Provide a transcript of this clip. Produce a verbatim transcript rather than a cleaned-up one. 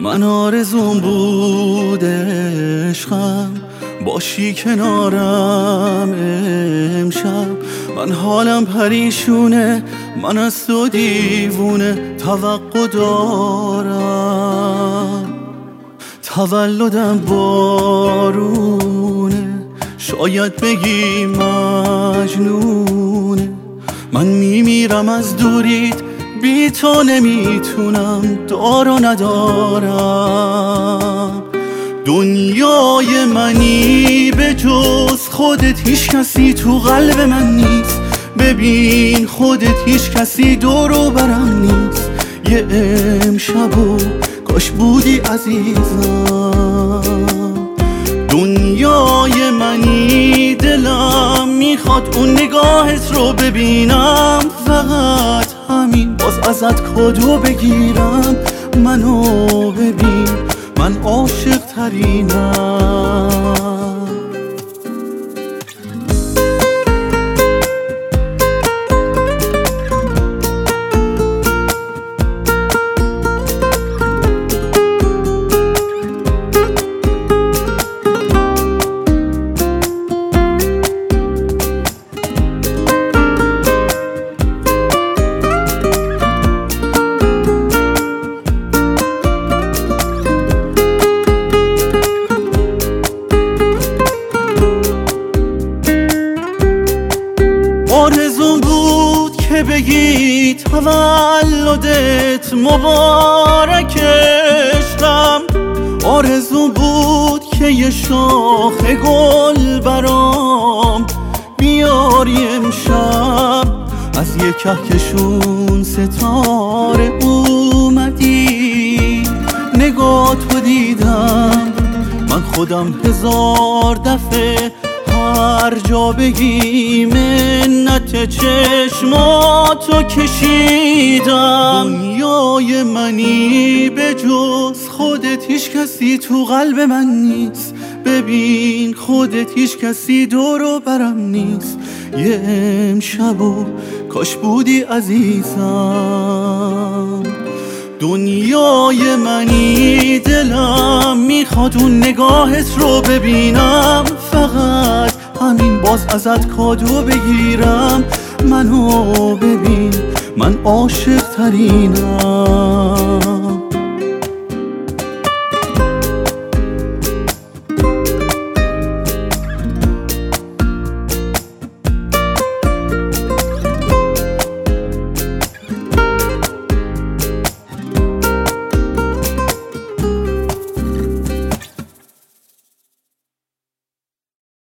من آرزوم بود عشقم باشی کنارم امشب. من حالم پریشونه، من از تو دیوونه توقع دارم. تولدم بارونه، شاید بگی مجنونه. من میمیرم از دوریت، بی تو نمیتونم، دار و ندارم. دنیای منی به جز خودت، هیچ کسی تو قلب من نیست. ببین خودت، هیچ کسی دور و برم نیست. یه امشبو کاش بودی عزیزم. دنیای منی، دلم میخواد اون نگاهت رو ببینم. فقط همین، باز ازت کادو بگیرم. منو ببین، من عاشق ترینم. آرزوم بود که بگی تولدت مبارک عشقم. آرزوم بود که یه شاخ گل برام بیاری امشب. از یه کهکشون ستاره اومدی، نگاهتو دیدم. من خودم هزار دفعه هر جا بگی منت چشماتو کشیدم. دنیای منی به جز خودت، هیچ کسی تو قلب من نیست. ببین خودت، هیچ کسی دور و برم نیست. یه امشبو کاش بودی عزیزم. دنیای منی، دلم میخواد اون نگاهت رو ببینم. فقط همین، باز ازت کادو بگیرم. منو ببین، من عاشق ترینم.